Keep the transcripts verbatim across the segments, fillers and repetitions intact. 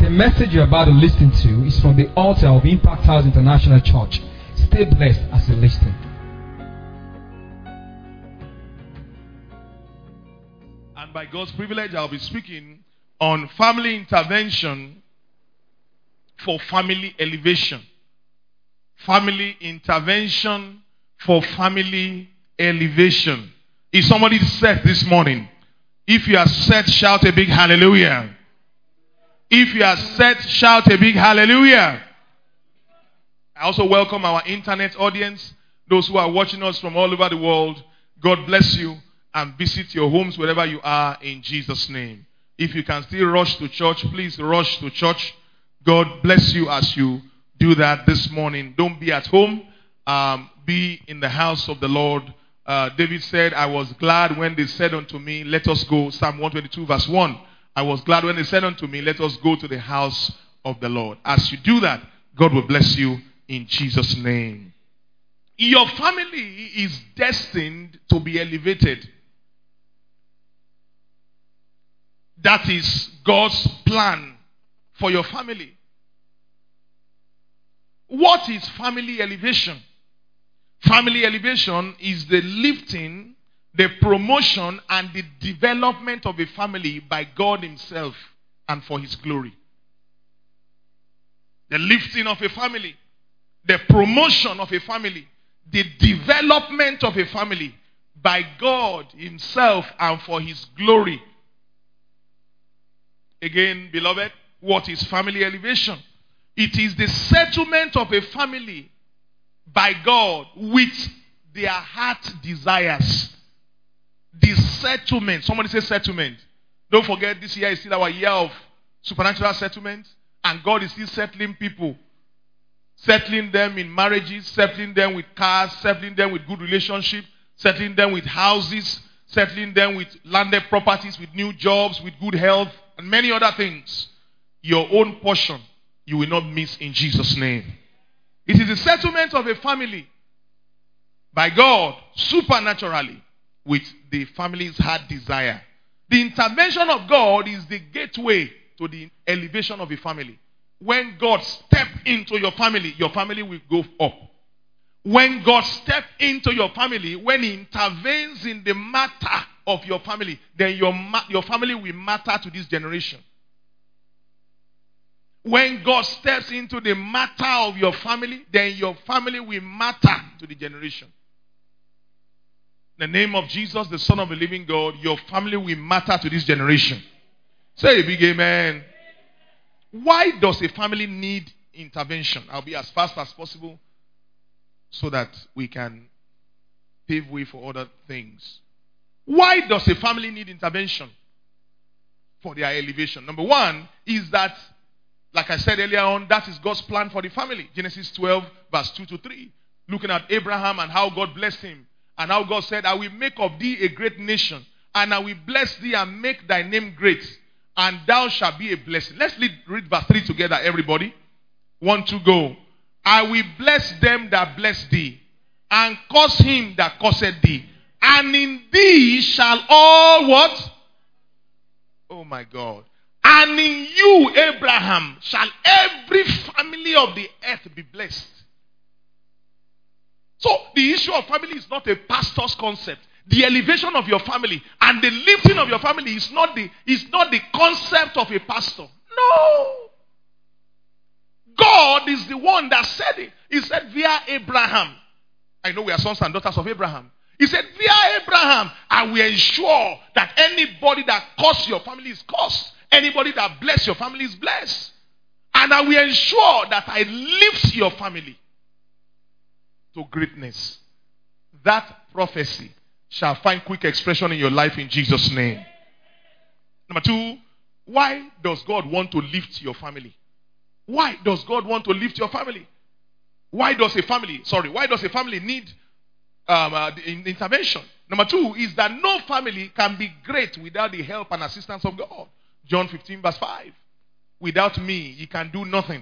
The message you're about to listen to is from the altar of Impact House International Church. Stay blessed as you listen. And by God's privilege, I'll be speaking on family intervention for family elevation. Family intervention for family elevation. Is somebody set this morning? If you are set, shout a big hallelujah. If you are set, shout a big hallelujah. I also welcome our internet audience, those who are watching us from all over the world. God bless you and visit your homes wherever you are in Jesus' name. If you can still rush to church, please rush to church. God bless you as you do that this morning. Don't be at home. Um, be in the house of the Lord. Uh, David said, I was glad when they said unto me, let us go. Psalm one twenty-two verse one. I was glad when they said unto me, let us go to the house of the Lord. As you do that, God will bless you in Jesus' name. Your family is destined to be elevated. That is God's plan for your family. What is family elevation? Family elevation is the lifting, the promotion, and the development of a family by God Himself and for His glory. The lifting of a family, the promotion of a family, the development of a family by God Himself and for His glory. Again, beloved, what is family elevation? It is the settlement of a family by God with their heart desires. The settlement. Somebody say settlement. Don't forget, this year is still our year of supernatural settlement. And God is still settling people. Settling them in marriages, settling them with cars, settling them with good relationships, settling them with houses, settling them with landed properties, with new jobs, with good health, and many other things. Your own portion, you will not miss in Jesus' name. It is the settlement of a family by God supernaturally with the family's heart desire. The intervention of God is the gateway to the elevation of a family. When God steps into your family, your family will go up. When God steps into your family, when He intervenes in the matter of your family, then your, your family will matter to this generation. When God steps into the matter of your family, then your family will matter to the generation. In the name of Jesus, the Son of the living God, your family will matter to this generation. Say a big amen. Why does a family need intervention? I'll be as fast as possible so that we can pave way for other things. Why does a family need intervention for their elevation? Number one is that, like I said earlier on, that is God's plan for the family. Genesis twelve, verse two to three. Looking at Abraham and how God blessed him. And how God said, I will make of thee a great nation. And I will bless thee and make thy name great. And thou shalt be a blessing. Let's read, read verse three together, everybody. One, two, go. I will bless them that bless thee. And curse him that curseth thee. And in thee shall all what? Oh my God. And in you, Abraham, shall every family of the earth be blessed. So, the issue of family is not a pastor's concept. The elevation of your family and the lifting of your family is not the, is not the concept of a pastor. No. God is the one that said it. He said via Abraham. I know we are sons and daughters of Abraham. He said via Abraham, I will ensure that anybody that curses your family is cursed. Anybody that bless your family is blessed. And I will ensure that I lift your family to greatness. That prophecy shall find quick expression in your life in Jesus' name. Number two, why does God want to lift your family? Why does God want to lift your family? Why does a family, sorry, why does a family need um, uh, intervention? Number two is that no family can be great without the help and assistance of God. John fifteen verse five. Without me, ye can do nothing.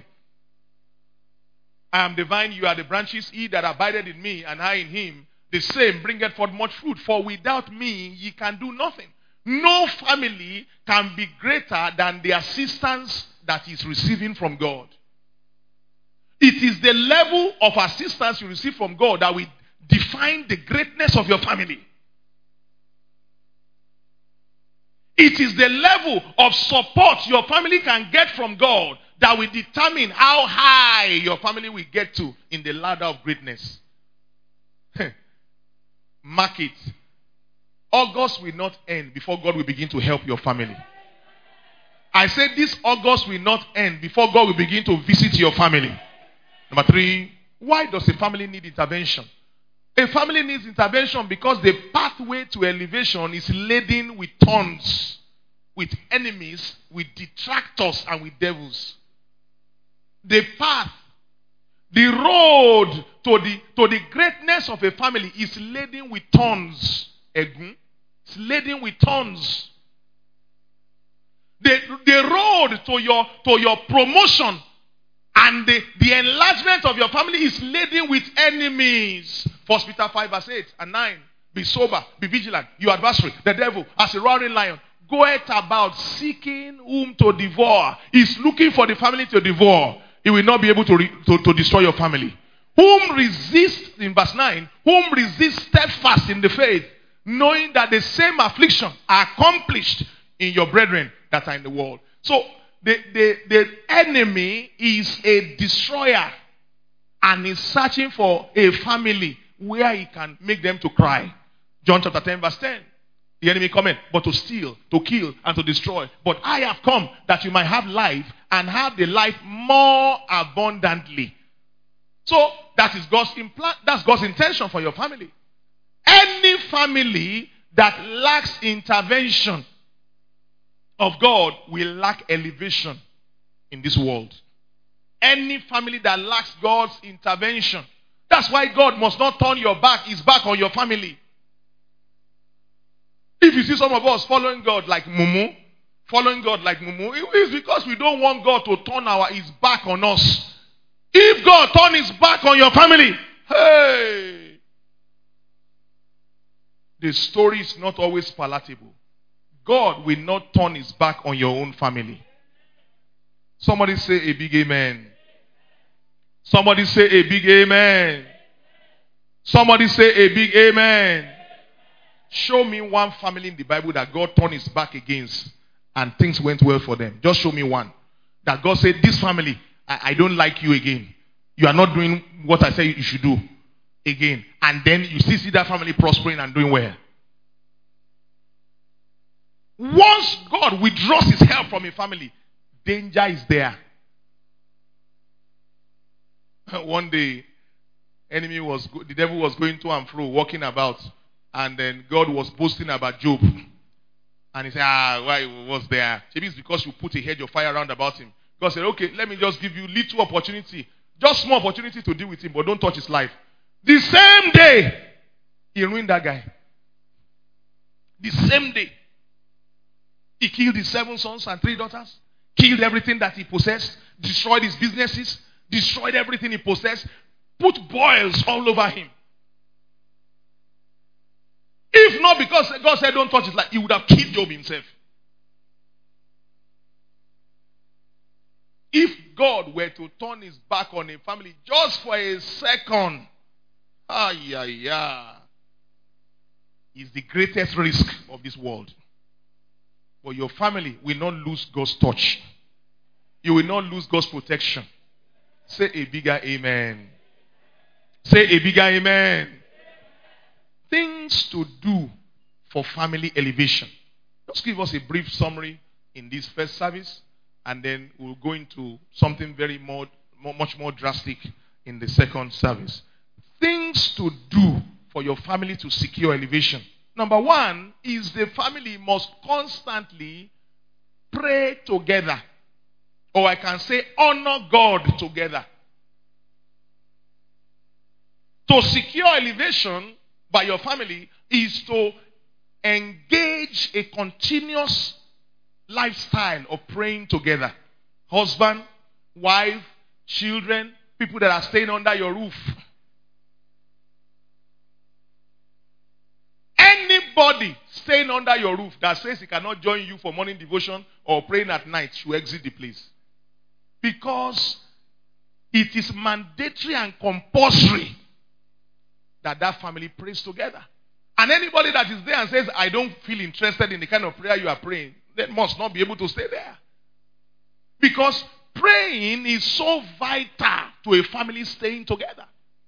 I am the vine, you are the branches. He that abideth in me, and I in him, the same bringeth forth much fruit. For without me, ye can do nothing. No family can be greater than the assistance that he's receiving from God. It is the level of assistance you receive from God that will define the greatness of your family. It is the level of support your family can get from God that will determine how high your family will get to in the ladder of greatness. Mark it. August will not end before God will begin to help your family. I said this August will not end before God will begin to visit your family. Number three, why does a family need intervention? A family needs intervention because the pathway to elevation is laden with thorns, with enemies, with detractors, and with devils. The path, the road to the, to the greatness of a family is laden with thorns. It's laden with thorns. The, the road to your, to your promotion and the, the enlargement of your family is laden with enemies. First Peter five verse eight and nine. Be sober, be vigilant. Your adversary, the devil, as a roaring lion, goeth about seeking whom to devour. He's looking for the family to devour. He will not be able to, re, to, to destroy your family. Whom resist, in verse nine, whom resist steadfast in the faith, knowing that the same affliction are accomplished in your brethren that are in the world. So, the, the, the enemy is a destroyer and is searching for a family where he can make them to cry. John chapter ten verse ten. The enemy cometh, but to steal, to kill, and to destroy. But I have come that you might have life and have the life more abundantly. So that is God's implant, that's God's intention for your family. Any family that lacks intervention of God will lack elevation in this world. Any family that lacks God's intervention. That's why God must not turn your back, his back on your family. If you see some of us following God like Mumu, following God like Mumu, it's because we don't want God to turn our his back on us. If God turn his back on your family, hey, the story is not always palatable. God will not turn his back on your own family. Somebody say a big amen. Somebody say a big amen. Somebody say a big amen. Show me one family in the Bible that God turned his back against and things went well for them. Just show me one. That God said, this family, I, I don't like you again. You are not doing what I say you should do again. And then you still see that family prospering and doing well. Once God withdraws his help from a family, danger is there. One day, enemy was the devil was going to and fro, walking about, and then God was boasting about Job. And he said, ah, why was there? Maybe it's because you put a hedge of fire around about him. God said, okay, let me just give you little opportunity, just small opportunity to deal with him, but don't touch his life. The same day, he ruined that guy. The same day. He killed his seven sons and three daughters, killed everything that he possessed, destroyed his businesses, destroyed everything he possessed, put boils all over him. If not because God said don't touch his life, he would have killed Job himself. If God were to turn his back on a family just for a second, ah, yeah, yeah, is the greatest risk of this world. But your family will not lose God's touch. You will not lose God's protection. Say a bigger amen. Say a bigger amen. Things to do for family elevation. Just give us a brief summary in this first service, and then we'll go into something very more, more much more drastic in the second service. Things to do for your family to secure elevation. Number one is the family must constantly pray together. Or I can say honor God together. To secure elevation by your family is to engage a continuous lifestyle of praying together. Husband, wife, children, people that are staying under your roof. Anybody staying under your roof that says he cannot join you for morning devotion or praying at night should exit the place. Because it is mandatory and compulsory that that family prays together. And anybody that is there and says, I don't feel interested in the kind of prayer you are praying, they must not be able to stay there. Because praying is so vital to a family staying together.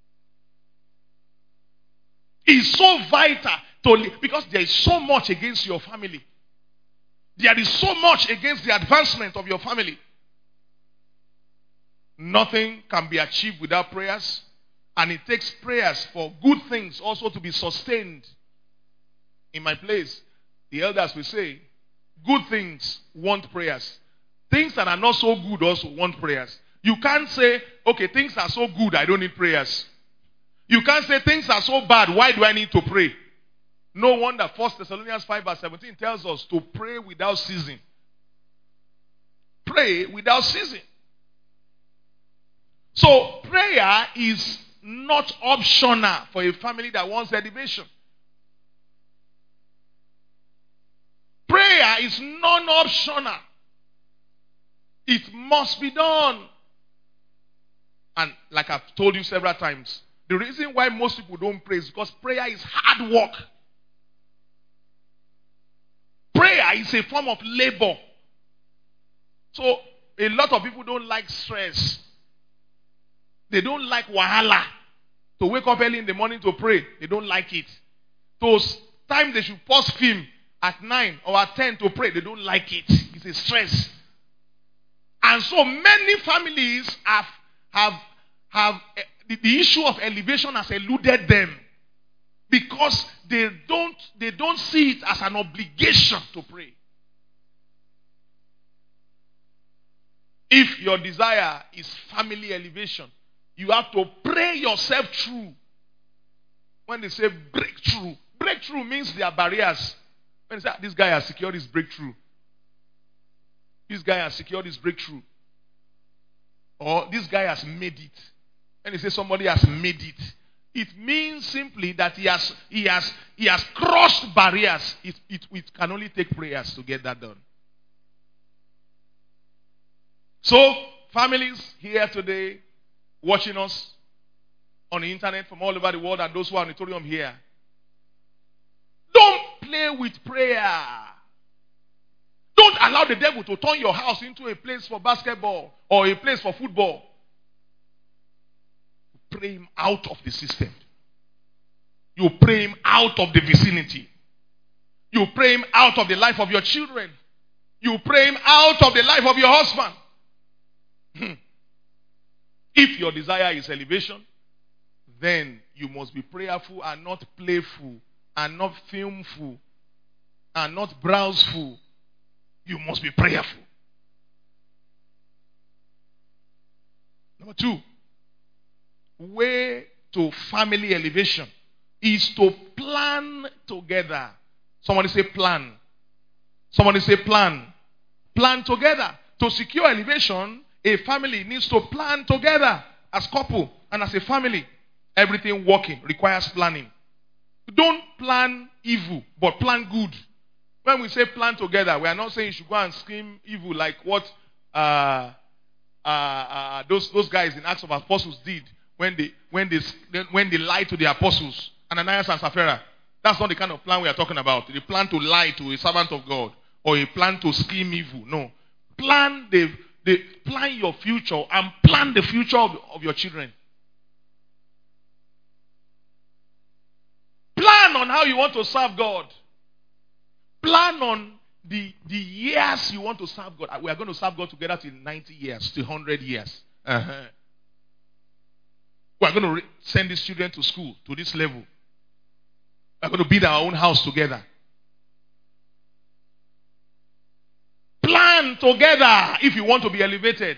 It's so vital to live, because there is so much against your family. There is so much against the advancement of your family. Nothing can be achieved without prayers. And it takes prayers for good things also to be sustained. In my place, the elders will say, good things want prayers. Things that are not so good also want prayers. You can't say, okay, things are so good, I don't need prayers. You can't say things are so bad, why do I need to pray? No wonder First Thessalonians five verse seventeen tells us to pray without ceasing. Pray without ceasing. So prayer is not optional for a family that wants elevation. Prayer is non-optional. It must be done. And like I've told you several times, the reason why most people don't pray is because prayer is hard work. Prayer is a form of labor. So a lot of people don't like stress. They don't like wahala. To wake up early in the morning to pray, they don't like it. Those times they should pause film at nine or at ten to pray, they don't like it. It's a stress. And so many families have have have the, the issue of elevation has eluded them because they don't they don't see it as an obligation to pray. If your desire is family elevation, you have to pray yourself through. When they say breakthrough, breakthrough means there are barriers. When they say, this guy has secured his breakthrough. This guy has secured his breakthrough. Or this guy has made it. When they say somebody has made it, it means simply that he has he has he has crossed barriers. It, it, it can only take prayers to get that done. So, families here today, watching us on the internet from all over the world, and those who are in the auditorium here, don't play with prayer. Don't allow the devil to turn your house into a place for basketball or a place for football. Pray him out of the system. You pray him out of the vicinity. You pray him out of the life of your children. You pray him out of the life of your husband. Hmm. If your desire is elevation, then you must be prayerful and not playful and not filmful and not browseful. You must be prayerful. Number two, way to family elevation is to plan together. Somebody say plan. Somebody say plan. Plan together. To secure elevation, a family needs to plan together as couple and as a family. Everything working requires planning. Don't plan evil, but plan good. When we say plan together, we are not saying you should go and scream evil like what uh, uh, uh, those those guys in Acts of Apostles did when they when they when they lied to the apostles, Ananias and Sapphira. That's not the kind of plan we are talking about. They plan to lie to a servant of God or a plan to scheme evil. No, plan the the plan your future and plan the future of, of your children. Plan on how you want to serve God. Plan on the, the years you want to serve God. We are going to serve God together till ninety years, till one hundred years. Uh-huh. We are going to re- send these children to school, to this level. We are going to build our own house together. Plan together if you want to be elevated.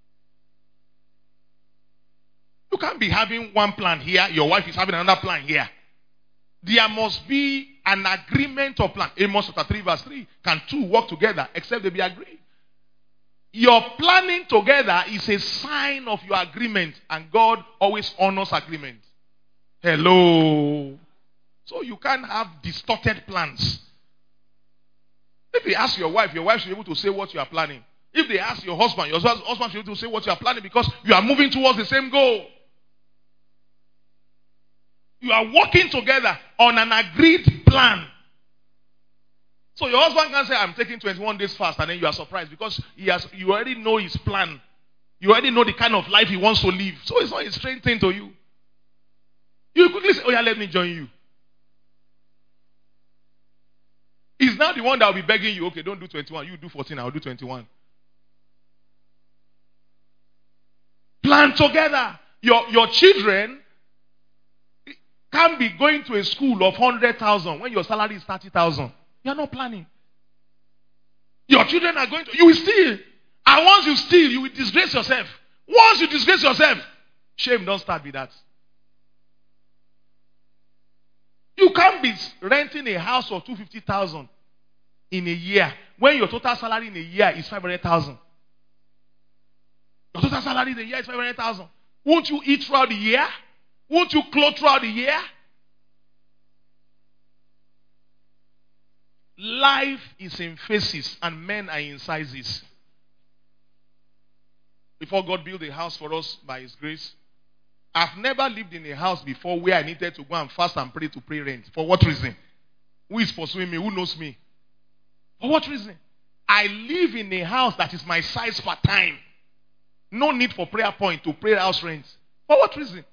You can't be having one plan here, your wife is having another plan here. There must be an agreement or plan. Amos chapter three verse three. Can two work together except they be agreed? Your planning together is a sign of your agreement, and God always honors agreement. Hello. So you can't have distorted plans. If you ask your wife, your wife should be able to say what you are planning. If they ask your husband, your husband should be able to say what you are planning because you are moving towards the same goal. You are working together on an agreed plan. So your husband can say, I'm taking twenty-one days fast, and then you are surprised because he has, you already know his plan. You already know the kind of life he wants to live. So it's not a strange thing to you. You quickly say, oh yeah, let me join you. He's now the one that will be begging you, okay, don't do twenty-one. You do fourteen, I'll do twenty-one. Plan together. Your, your children can't be going to a school of one hundred thousand when your salary is thirty thousand. You're not planning. Your children are going to, you will steal. And once you steal, you will disgrace yourself. Once you disgrace yourself, shame don't start with that. You can't be renting a house of two hundred fifty thousand in a year when your total salary in a year is five hundred thousand. Your total salary in a year is five hundred thousand. Won't you eat throughout the year? Won't you clothe throughout the year? Life is in phases and men are in sizes. Before God built a house for us by His grace, I've never lived in a house before where I needed to go and fast and pray to pay rent. For what reason? Who is pursuing me? Who knows me? For what reason? I live in a house that is my size per time. No need for prayer point to pay house rent. For what reason?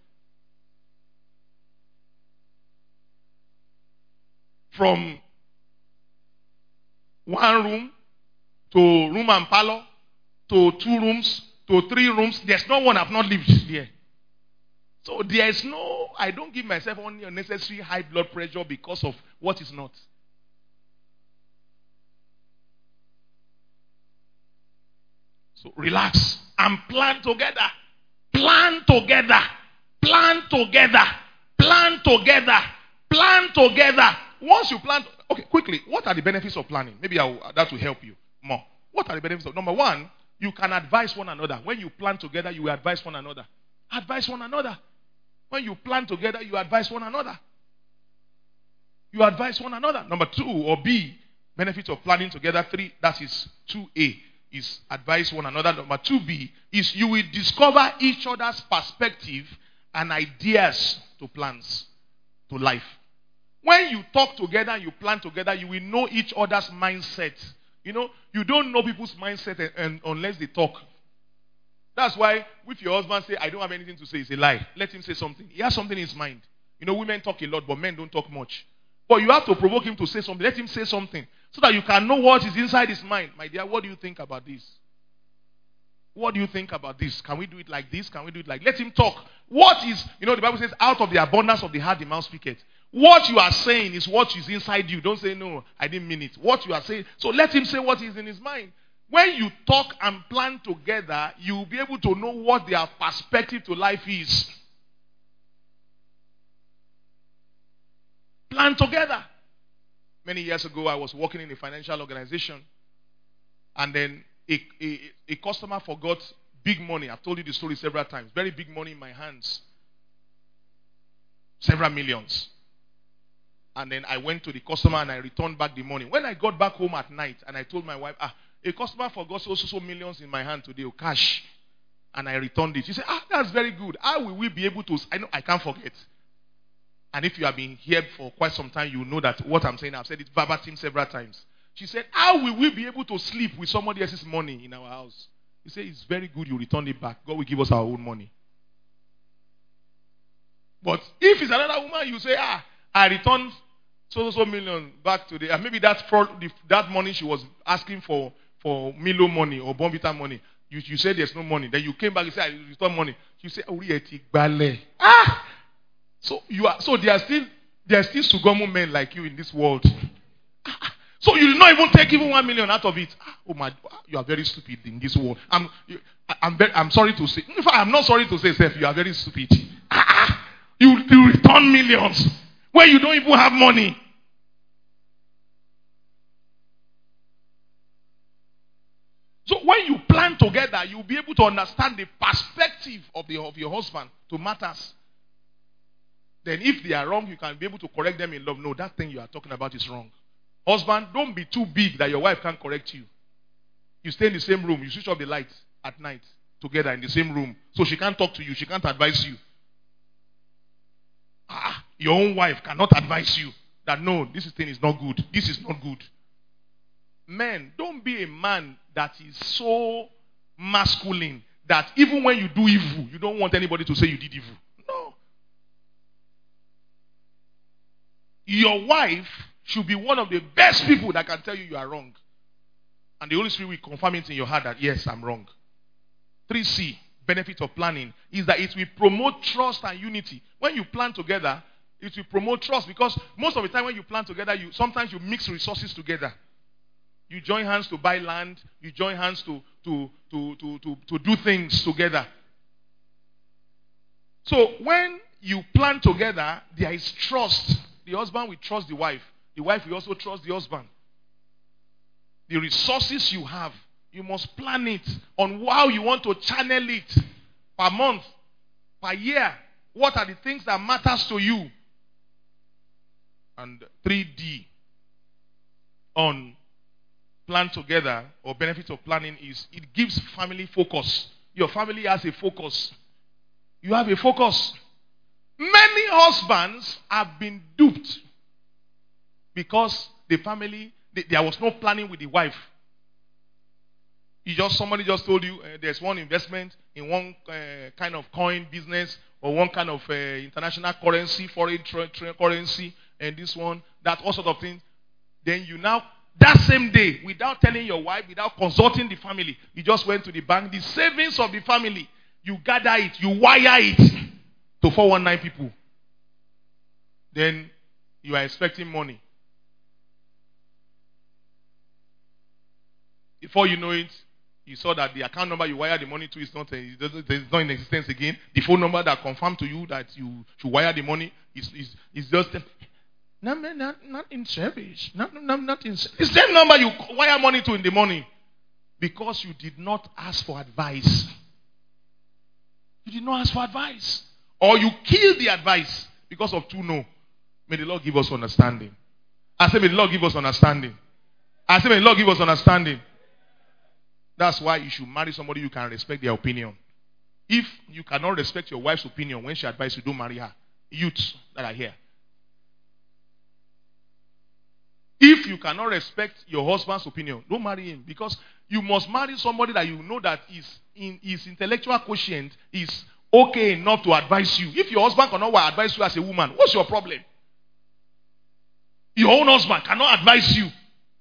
From one room to room and parlor to two rooms to three rooms. There's no one I've not lived there. So there is no, I don't give myself only unnecessary high blood pressure because of what is not. So relax and plan together. Plan together. Plan together. Plan together. Plan together. Once you plan, okay, quickly, what are the benefits of planning? Maybe I will, that will help you more. What are the benefits of, number one, you can advise one another. When you plan together, you will advise one another. Advise one another. When you plan together, you advise one another. You advise one another. Number two or B, benefits of planning together. Three, that is two A, is advise one another. Number two B is you will discover each other's perspective and ideas to plans, to life. When you talk together and you plan together, you will know each other's mindset. You know, you don't know people's mindset and, and, unless they talk. That's why if your husband say, I don't have anything to say, it's a lie. Let him say something. He has something in his mind. You know, women talk a lot, but men don't talk much. But you have to provoke him to say something. Let him say something so that you can know what is inside his mind. My dear, what do you think about this? What do you think about this? Can we do it like this? Can we do it like... Let him talk. What is... You know, the Bible says, out of the abundance of the heart, the mouth speaketh. What you are saying is what is inside you. Don't say, no, I didn't mean it. What you are saying... So let him say what is in his mind. When you talk and plan together, you will be able to know what their perspective to life is. Plan together. Many years ago, I was working in a financial organization. And then a, a, a customer forgot big money. I've told you the story several times. Very big money in my hands. Several millions. And then I went to the customer and I returned back the money. When I got back home at night and I told my wife, ah, a customer forgot so, so, so millions in my hand today, or cash. And I returned it. She said, ah, that's very good. How will we be able to... I know I can't forget. And if you have been here for quite some time, you know that what I'm saying, I've said it verbatim several times. She said, how will we be able to sleep with somebody else's money in our house? He said, it's very good you return it back. God will give us our own money. But if it's another woman, you say, ah, I returned so, so, so million back today. And maybe that's for the, that money she was asking for, for Milo money or Bonvita money. You, you said there's no money. Then you came back and said, I return money. You say, oh, ah! So you are so there are still there are still Sugomu men like you in this world. So you will not even take even one million out of it. Oh my, you are very stupid in this world. I'm you, I'm very, I'm sorry to say. In fact, I'm not sorry to say, Seth, you are very stupid. You, you return millions when you don't even have money. So when you plan together, you'll be able to understand the perspective of the of your husband to matters. Then if they are wrong, you can be able to correct them in love. No, that thing you are talking about is wrong. Husband, don't be too big that your wife can't correct you. You stay in the same room. You switch off the lights at night together in the same room. So she can't talk to you. She can't advise you. Ah, your own wife cannot advise you that no, this thing is not good. This is not good. Men, don't be a man that is so masculine that even when you do evil, you don't want anybody to say you did evil. No. Your wife should be one of the best people that can tell you you are wrong. And the Holy Spirit will confirm it in your heart that yes, I'm wrong. three C, benefit of planning, is that it will promote trust and unity. When you plan together, it will promote trust, because most of the time when you plan together, you sometimes you mix resources together. You join hands to buy land. You join hands to, to, to, to, to, to do things together. So when you plan together, there is trust. The husband will trust the wife. The wife will also trust the husband. The resources you have, you must plan it on how you want to channel it per month, per year. What are the things that matters to you? And three D on plan together, or benefit of planning, is it gives family focus. Your family has a focus. You have a focus. Many husbands have been duped because the family, the, there was no planning with the wife. You just somebody just told you uh, there's one investment in one uh, kind of coin business, or one kind of uh, international currency, foreign tra- tra- currency, and this one, that, all sort of things. Then you now, that same day, without telling your wife, without consulting the family, you just went to the bank. The savings of the family, you gather it, you wire it to four one nine people. Then you are expecting money. Before you know it, you saw that the account number you wire the money to is not, it's not in existence again. The phone number that confirmed to you that you should wire the money is, is, is just... No, not, not in service. Not, not, not in service. It's the same number you wire money to in the morning. Because you did not ask for advice. You did not ask for advice. Or you killed the advice because of two no. May the Lord give us understanding. I say, may the Lord give us understanding. I say, may the Lord give us understanding. That's why you should marry somebody you can respect their opinion. If you cannot respect your wife's opinion when she advises you, don't marry her. Youths that are here. If you cannot respect your husband's opinion, don't marry him, because you must marry somebody that you know that is in his intellectual quotient is okay enough to advise you. If your husband cannot advise you as a woman, what's your problem? Your own husband cannot advise you.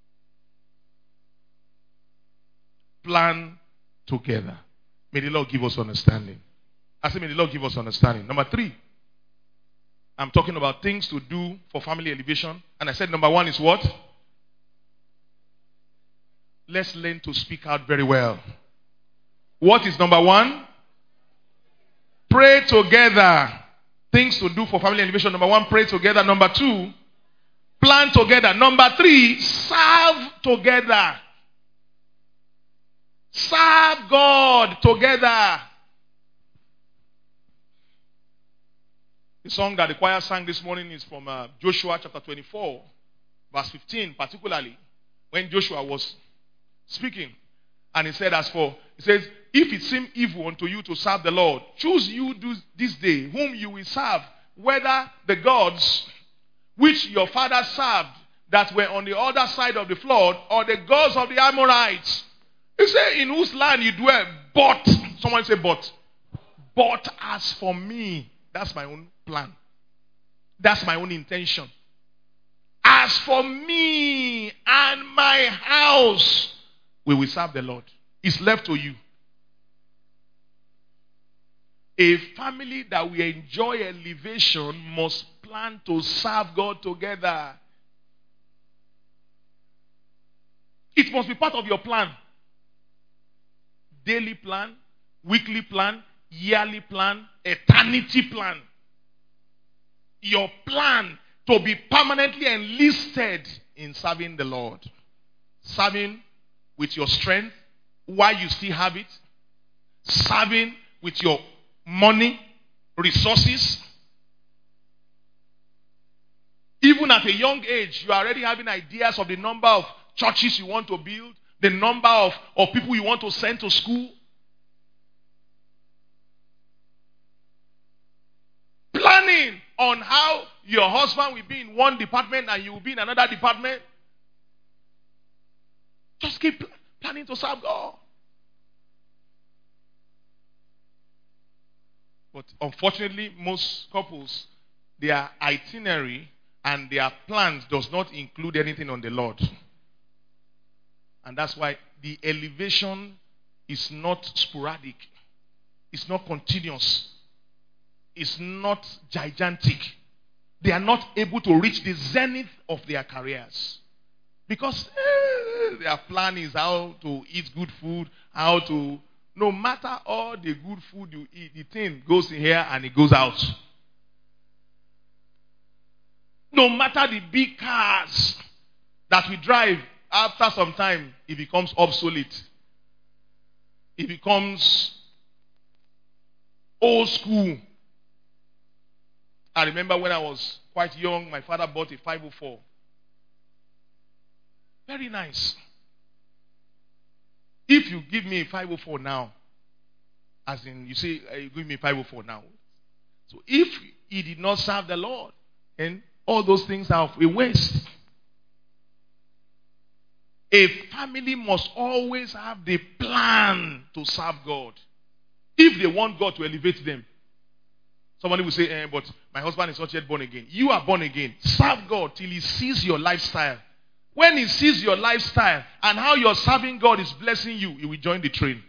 Plan together. May the Lord give us understanding. I say, may the Lord give us understanding. Number three. I'm talking about things to do for family elevation. And I said number one is what? Let's learn to speak out very well. What is number one? Pray together. Things to do for family elevation. Number one, pray together. Number two, plan together. Number three, serve together. Serve God together. The song that the choir sang this morning is from uh, Joshua chapter twenty-four, verse fifteen, particularly when Joshua was speaking. And he said, as for, he says, if it seem evil unto you to serve the Lord, choose you this day whom you will serve, whether the gods which your fathers served that were on the other side of the flood, or the gods of the Amorites. He said, in whose land you dwell, but, someone say but, but as for me, that's my own plan. That's my own intention. As for me and my house, we will serve the Lord. It's left to you. A family that will enjoy elevation must plan to serve God together. It must be part of your plan. Daily plan, weekly plan, yearly plan, eternity plan. Your plan to be permanently enlisted in serving the Lord. Serving with your strength while you still have it. Serving with your money, resources. Even at a young age, you are already having ideas of the number of churches you want to build, the number of, of people you want to send to school. Planning on how your husband will be in one department and you will be in another department. Just keep planning to serve God. But unfortunately, most couples, their itinerary and their plans does not include anything on the Lord. And that's why the elevation is not sporadic. It's not continuous. It's not gigantic. They are not able to reach the zenith of their careers. Because eh, their plan is how to eat good food, how to... No matter all the good food you eat, the thing goes in here and it goes out. No matter the big cars that we drive, after some time, it becomes obsolete. It becomes old school. I remember when I was quite young, my father bought a five oh four. Very nice. If you give me a five oh four now, as in you say, uh, you give me a five oh four now. So if he did not serve the Lord, and all those things are a waste. A family must always have the plan to serve God. If they want God to elevate them. Somebody will say, eh, but my husband is not yet born again. You are born again. Serve God till he sees your lifestyle. When he sees your lifestyle and how you're serving God is blessing you, he will join the train.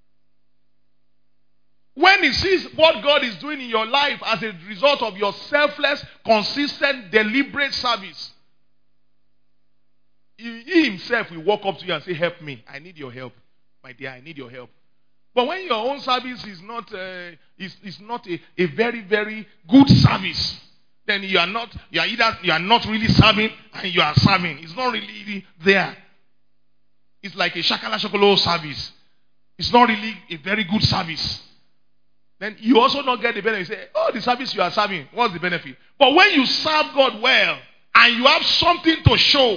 When he sees what God is doing in your life as a result of your selfless, consistent, deliberate service, he, he himself will walk up to you and say, help me. I need your help. My dear, I need your help. But when your own service is not, uh, is, is not a, a very, very good service, then you are not, you are either, you are not really serving and you are serving. It's not really there. It's like a shakala shakolo service. It's not really a very good service. Then you also not get the benefit. You say, oh, the service you are serving, what's the benefit? But when you serve God well and you have something to show,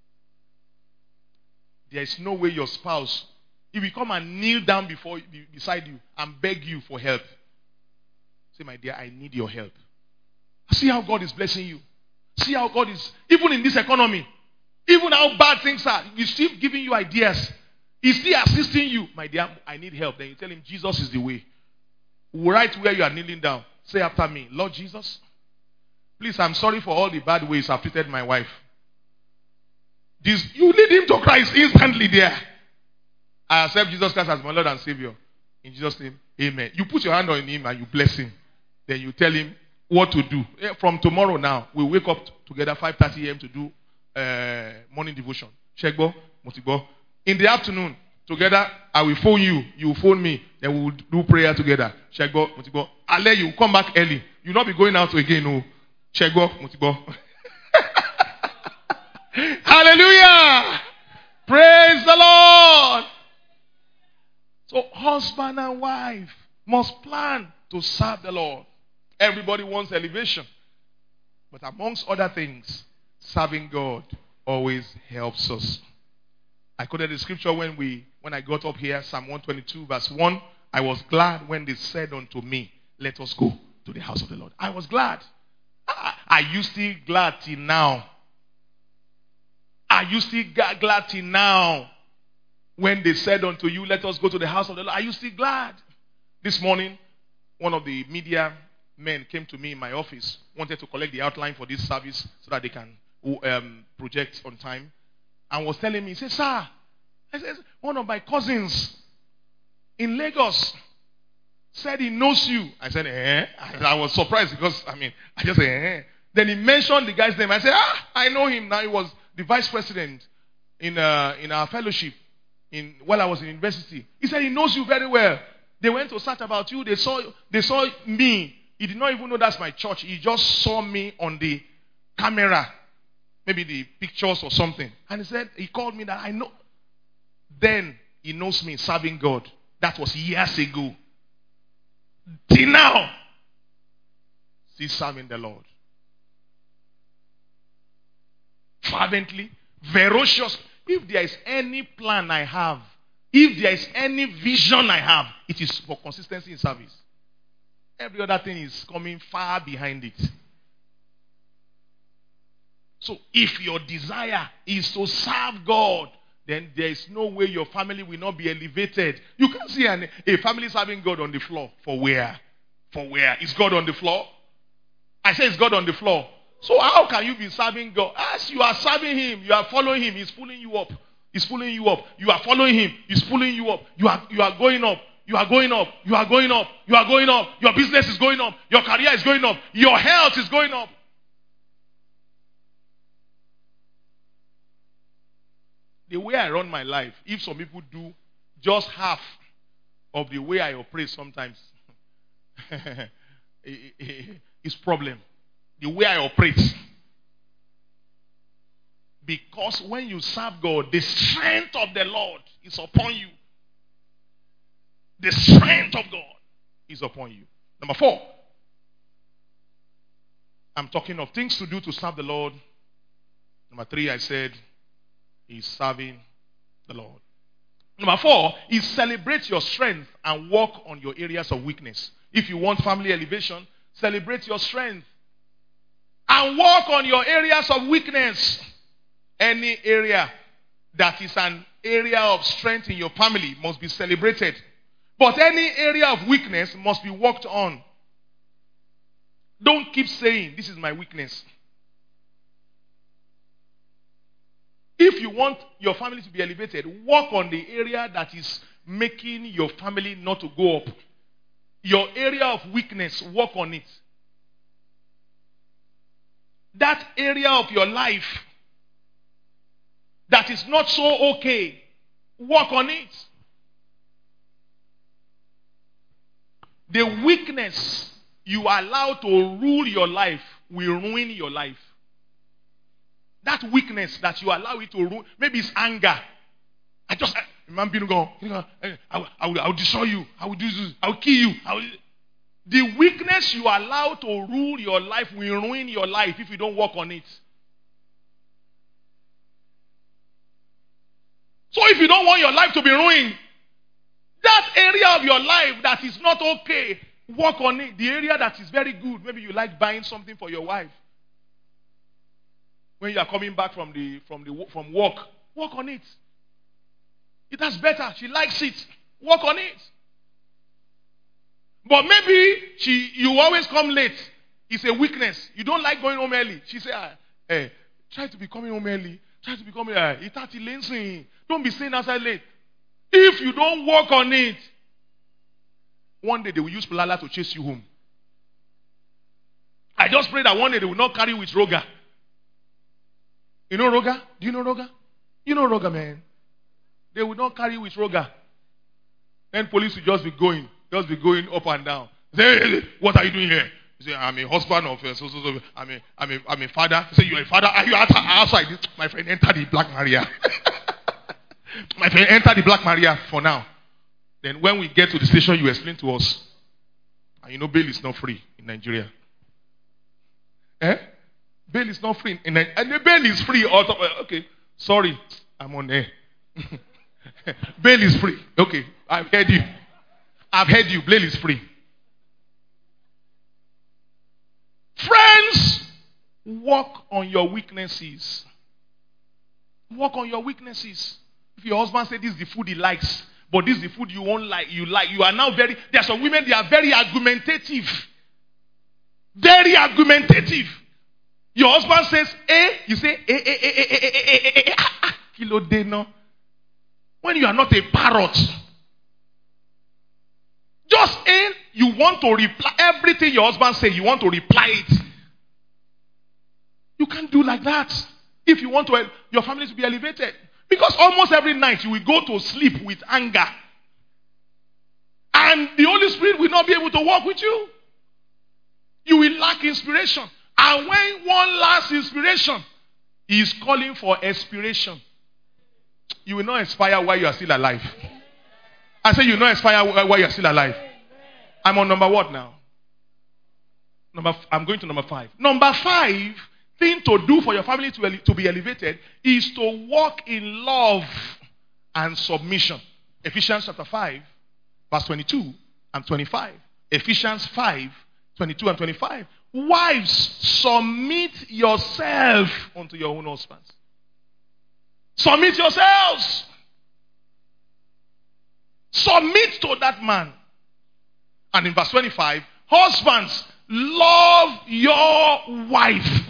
there is no way your spouse, he will come and kneel down before beside you and beg you for help. Say, my dear, I need your help. See how God is blessing you. See how God is, even in this economy, even how bad things are, He's still giving you ideas. He's still assisting you. My dear, I need help. Then you tell him, Jesus is the way. Right where you are kneeling down, say after me, Lord Jesus, please, I'm sorry for all the bad ways I've treated my wife. This, you lead him to Christ instantly there. I accept Jesus Christ as my Lord and Savior. In Jesus' name, amen. You put your hand on him and you bless him. Then you tell him what to do. From tomorrow now, we wake up together five thirty a.m. to do uh, morning devotion. Shegbo, Motigbo. In the afternoon, together, I will phone you. You will phone me. Then we will do prayer together. Shegbo, Motigbo. Ale, you will come back early. You will not be going out again. No. Shegbo, Motigbo. Hallelujah. Praise the Lord. So husband and wife must plan to serve the Lord. Everybody wants elevation. But amongst other things, serving God always helps us. I quoted the scripture when we when I got up here, Psalm one twenty-two verse one. I was glad when they said unto me, let us go to the house of the Lord. I was glad. Are you still glad till now? Are you still glad till now? When they said unto you, let us go to the house of the Lord. Are you still glad? This morning, one of the media men came to me in my office, wanted to collect the outline for this service so that they can um, project on time, and was telling me, he said, sir, I said, one of my cousins in Lagos said he knows you. I said, eh? I was surprised because, I mean, I just said, eh? Then he mentioned the guy's name. I said, ah, I know him now. He was the vice president in, uh, in our fellowship. In, while I was in university. He said he knows you very well. They went to search about you. They saw they saw me. He did not even know that's my church. He just saw me on the camera. Maybe the pictures or something. And he said, he called me that I know. Then he knows me serving God. That was years ago. Till now, still serving the Lord. Fervently, ferocious. If there is any plan I have, if there is any vision I have, it is for consistency in service. Every other thing is coming far behind it. So if your desire is to serve God, then there is no way your family will not be elevated. You can see an, a family serving God on the floor. For where? For where? Is God on the floor? I say, is God on the floor? So how can you be serving God? As you are serving Him, you are following Him. He's pulling you up. He's pulling you up. You are following Him. He's pulling you up. You are, you are going up. You are going up. You are going up. You are going up. Your business is going up. Your career is going up. Your health is going up. The way I run my life, if some people do just half of the way I operate sometimes, it's problem. The way I operate. Because when you serve God, the strength of the Lord is upon you. The strength of God is upon you. Number four. I'm talking of things to do to serve the Lord. Number three, I said, is serving the Lord. Number four is celebrate your strength and work on your areas of weakness. If you want family elevation, celebrate your strength and work on your areas of weakness. Any area that is an area of strength in your family must be celebrated. But any area of weakness must be worked on. Don't keep saying, this is my weakness. If you want your family to be elevated, work on the area that is making your family not to go up. Your area of weakness, work on it. That area of your life that is not so okay, work on it. The weakness you allow to rule your life will ruin your life. That weakness that you allow it to rule, maybe it's anger. I just, man, being gone. I will, I will, I will destroy you. I will do this. I will kill you. I will. The weakness you allow to rule your life will ruin your life if you don't work on it. So if you don't want your life to be ruined, that area of your life that is not okay, work on it. The area that is very good, maybe you like buying something for your wife. When you are coming back from the from the from work, work on it. It has better. She likes it. Work on it. But maybe she you always come late. It's a weakness. You don't like going home early. She say, ah, hey, try to be coming home early. Try to be coming early. Don't be staying outside late. If you don't work on it, one day they will use Palala to chase you home. I just pray that one day they will not carry you with Roga. You know Roga? Do you know Roga? You know Roga, man. They will not carry you with Roga. Then police will just be going, just be going up and down. Say, hey, hey, hey, what are you doing here? You say, I'm a husband of uh, so so so. I'm a I'm a I'm a father. You say, you're a father. Are you outside? My friend, enter the Black Maria. My friend, enter the Black Maria for now. Then when we get to the station, you explain to us. And you know bail is not free in Nigeria. Eh? Bail is not free. In Nigeria. And the bail is free. Also, okay, sorry, I'm on air. Bail is free. Okay, I've heard you. I've heard you. Bail is free. Friends, work on your weaknesses. Work on your weaknesses. If your husband says this is the food he likes, but this is the food you won't like, you like, you are now very, there are some women, they are very argumentative. Very argumentative. Your husband says A, you say A, A, A, A, A, A, A, A, kilo de no. When you are not a parrot, just A, you want to reply everything your husband says, you want to reply it. You can't do like that if you want to your family to be elevated. Because almost every night you will go to sleep with anger. And the Holy Spirit will not be able to walk with you. You will lack inspiration. And when one lacks inspiration, he is calling for expiration. You will not expire while you are still alive. I say you will not expire while you are still alive. I'm on number what now? Number, I'm going to number five. Number five, thing to do for your family to, ele- to be elevated is to walk in love and submission. Ephesians chapter five, verse twenty-two and twenty-five. Ephesians five, twenty-two and twenty-five. Wives, submit yourself unto your own husbands. Submit yourselves. Submit to that man. And in verse twenty-five, husbands, love your wife.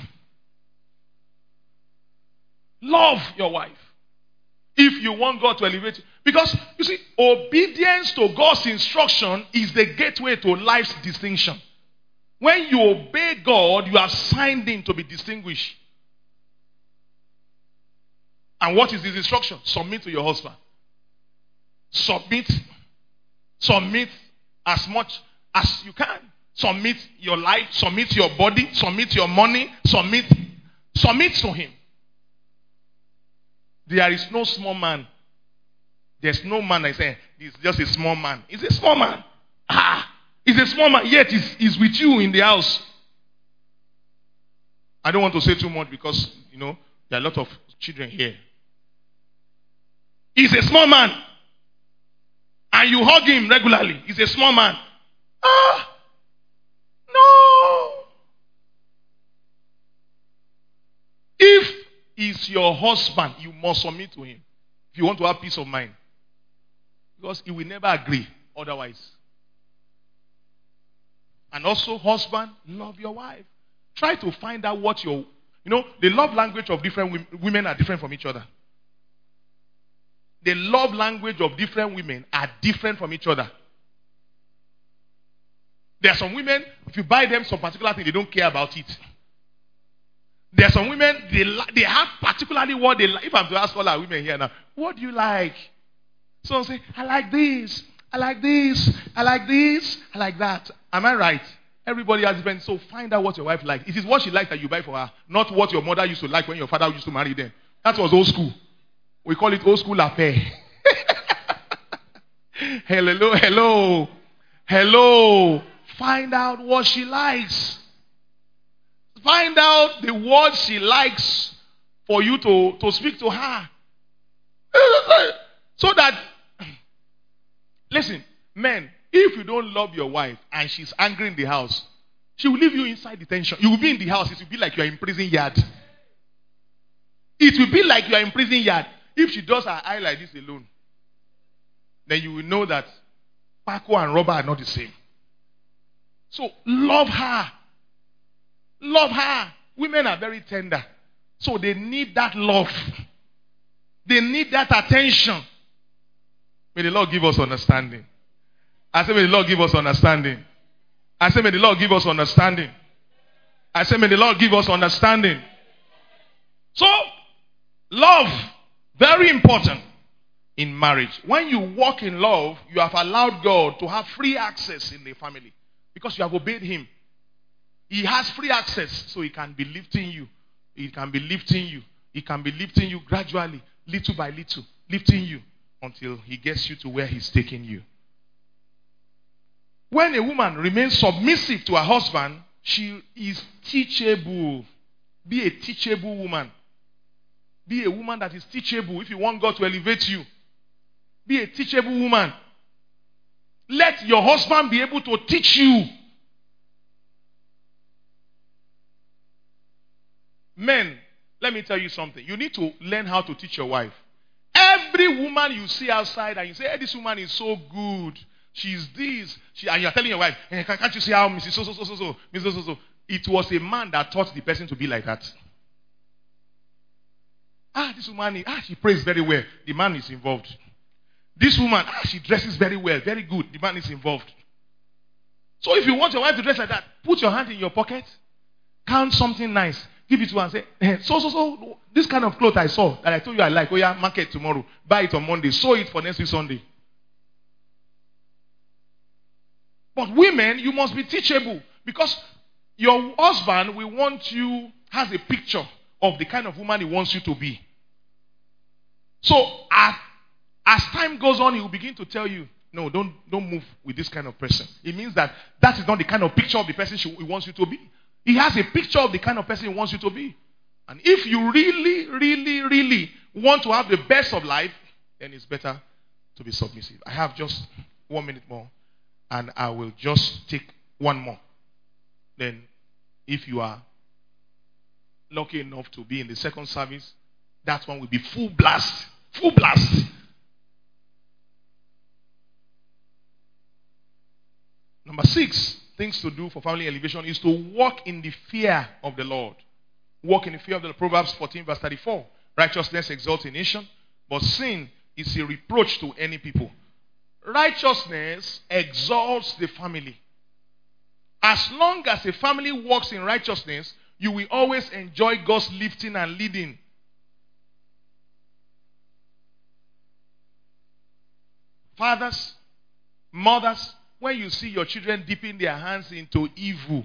Love your wife. If you want God to elevate you. Because, you see, obedience to God's instruction is the gateway to life's distinction. When you obey God, you are signed in to be distinguished. And what is his instruction? Submit to your husband. Submit. Submit as much as you can. Submit your life. Submit your body. Submit your money. Submit. Submit to him. There is no small man. There's no man I say, he's just a small man. He's a small man. Ah, he's a small man, yet he's, he's with you in the house. I don't want to say too much because, you know, there are a lot of children here. He's a small man. And you hug him regularly. He's a small man. Ah, no. If he's your husband, you must submit to him. If you want to have peace of mind. Because he will never agree otherwise. And also, husband, love your wife. Try to find out what your, you know, the love language of different women are different from each other. The love language of different women are different from each other. There are some women, if you buy them some particular thing, they don't care about it. There are some women, they, they have particularly what they like. If I'm to ask all our women here now, what do you like? Someone say, I like this, I like this, I like this, I like that. Am I right? Everybody has different. So find out what your wife likes. It is what she likes that you buy for her, not what your mother used to like when your father used to marry them. That was old school. We call it old school affair. Hello, hello, hello. Find out what she likes. Find out the words she likes for you to, to speak to her. So that, listen, men, if you don't love your wife and she's angry in the house, she will leave you inside detention. You will be in the house. It will be like you are in prison yard. It will be like you are in prison yard. If she does her eye like this alone, then you will know that Paco and Robert are not the same. So love her. Love her. Women are very tender. So they need that love. They need that attention. May the Lord give us understanding. I say, may the Lord give us understanding. I say, may the Lord give us understanding. I say, may the Lord give us understanding. So, love, very important in marriage. When you walk in love, you have allowed God to have free access in the family because you have obeyed him. He has free access, so he can be lifting you. He can be lifting you. He can be lifting you gradually, little by little, lifting you until he gets you to where he's taking you. When a woman remains submissive to her husband, she is teachable. Be a teachable woman. Be a woman that is teachable if you want God to elevate you. Be a teachable woman. Let your husband be able to teach you. Men, let me tell you something. You need to learn how to teach your wife. Every woman you see outside and you say, hey, this woman is so good. She's this. She, and you're telling your wife, hey, can't you see how Missus So, so, so, so, so, Missus So, so, so. It was a man that taught the person to be like that. Ah, this woman, ah, she prays very well. The man is involved. This woman, ah, she dresses very well. Very good. The man is involved. So if you want your wife to dress like that, put your hand in your pocket. Count something nice. Give it to her and say, hey, so, so, so, this kind of clothes I saw that I told you I like. Oh yeah, market tomorrow. Buy it on Monday. Sew it for next week Sunday. But women, you must be teachable. Because your husband will want you, has a picture of the kind of woman he wants you to be. So, as, as time goes on, he will begin to tell you, no, don't, don't move with this kind of person. It means that that is not the kind of picture of the person he wants you to be. He has a picture of the kind of person he wants you to be. And if you really, really, really want to have the best of life, then it's better to be submissive. I have just one minute more, and I will just take one more. Then, if you are lucky enough to be in the second service, that one will be full blast. Full blast. Number six, things to do for family elevation is to walk in the fear of the Lord. Walk in the fear of the Lord. Proverbs fourteen verse thirty-four. Righteousness exalts a nation, but sin is a reproach to any people. Righteousness exalts the family. As long as a family walks in righteousness, you will always enjoy God's lifting and leading. Fathers, mothers, when you see your children dipping their hands into evil,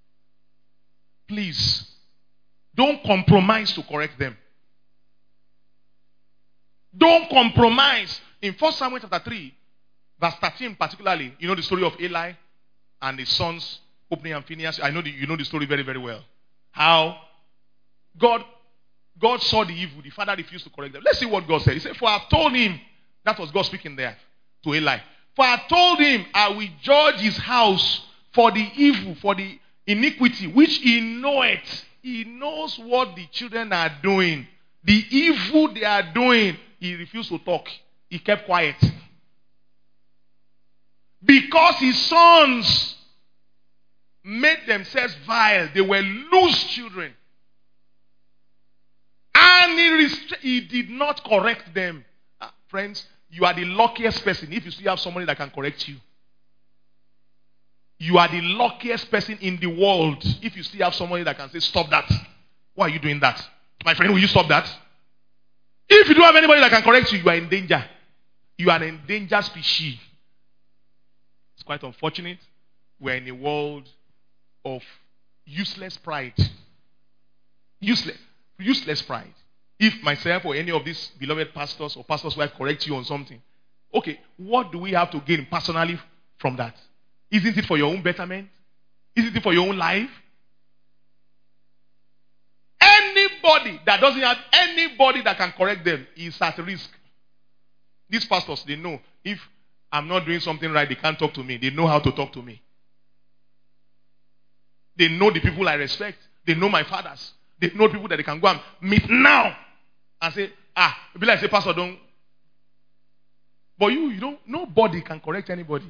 please don't compromise to correct them. Don't compromise. In First Samuel chapter three, verse thirteen particularly, you know the story of Eli and his sons, Hophni and Phinehas. I know the, you know the story very, very well. How God, God saw the evil. The father refused to correct them. Let's see what God said. He said, for I told him, that was God speaking there to Eli. For I told him, I will judge his house for the evil, for the iniquity, which he knoweth. He knows what the children are doing. The evil they are doing. He refused to talk. He kept quiet. Because his sons made themselves vile. They were loose children. And he, rest- he did not correct them. Ah, friends, you are the luckiest person if you still have somebody that can correct you. You are the luckiest person in the world if you still have somebody that can say, stop that. Why are you doing that? My friend, will you stop that? If you don't have anybody that can correct you, you are in danger. You are an endangered species. It's quite unfortunate. We're in a world of useless pride. Useless. Useless pride. If myself or any of these beloved pastors or pastors' wife correct you on something, okay, what do we have to gain personally from that? Isn't it for your own betterment? Isn't it for your own life? Anybody that doesn't have anybody that can correct them is at risk. These pastors, they know if I'm not doing something right, they can't talk to me. They know how to talk to me. They know the people I respect. They know my fathers. They know people that they can go and meet now and say, ah, be like say, Pastor, don't. But you, you don't, nobody can correct anybody.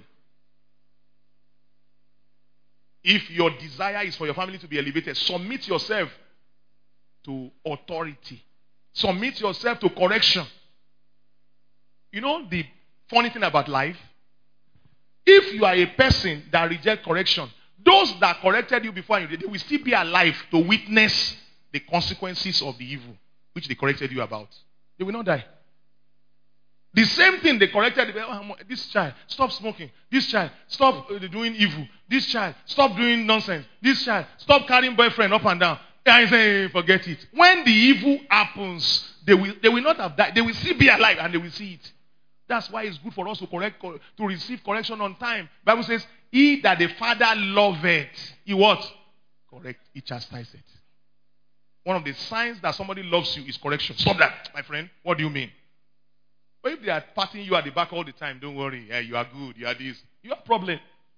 If your desire is for your family to be elevated, submit yourself to authority. Submit yourself to correction. You know the funny thing about life? If you are a person that rejects correction, those that corrected you before you, they will still be alive to witness the consequences of the evil which they corrected you about. They will not die. The same thing they corrected, oh, this child, stop smoking. This child, stop uh, doing evil. This child, stop doing nonsense. This child, stop carrying boyfriend up and down. And I say, forget it. When the evil happens, they will, they will not have died. They will still be alive and they will see it. That's why it's good for us to correct, to receive correction on time. The Bible says, he that the Father loveth, he what? Correct, he chastiseth. One of the signs that somebody loves you is correction. Stop that, my friend. What do you mean? But if they are patting you at the back all the time, don't worry. Yeah, you are good. You are this. You have a problem.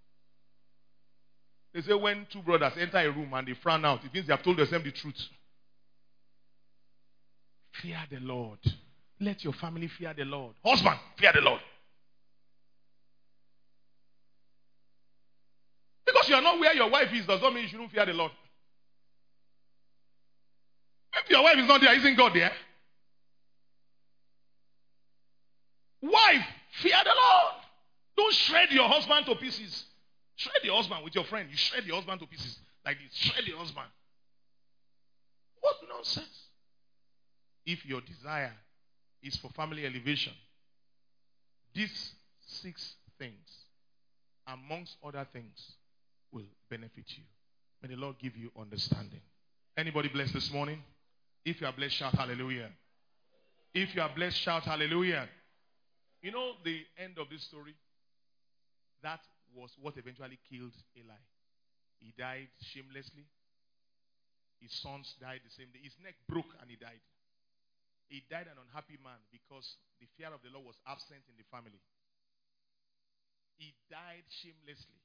They say when two brothers enter a room and they frown out, it means they have told themselves the truth. Fear the Lord. Let your family fear the Lord. Husband, fear the Lord. Because you are not where your wife is does not mean you shouldn't fear the Lord. If your wife is not there, isn't God there? Wife, fear the Lord. Don't shred your husband to pieces. Shred your husband with your friend. You shred your husband to pieces. Like this. Shred your husband. What nonsense. If your desire is for family elevation, these six things, amongst other things, will benefit you. May the Lord give you understanding. Anybody blessed this morning? If you are blessed, shout hallelujah. If you are blessed, shout hallelujah. You know the end of this story? That was what eventually killed Eli. He died shamelessly. His sons died the same day. His neck broke and he died. He died an unhappy man because the fear of the Lord was absent in the family. He died shamelessly.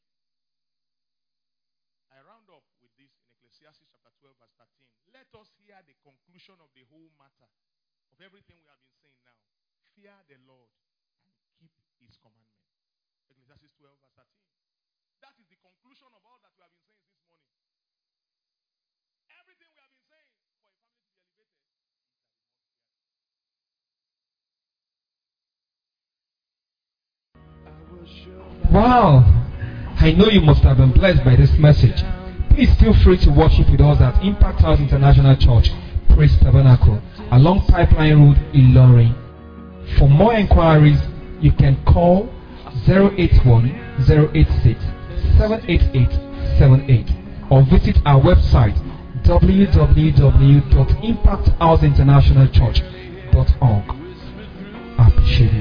I round up with this in Ecclesiastes chapter twelve, verse thirteen. Let us hear the conclusion of the whole matter, of everything we have been saying now. Fear the Lord and keep his commandment. Ecclesiastes twelve, verse thirteen. That is the conclusion of all that we have been saying this morning. Everything we have been saying for a family to be elevated is that we must fear God. Wow! I know you must have been blessed by this message. Please feel free to worship with us at Impact House International Church, Praise Tabernacle, along Pipeline Road, Ilorin. For more inquiries, you can call zero eight one, zero eight six, seven eight eight seven eight or visit our website w w w dot impact house international church dot org. I appreciate you.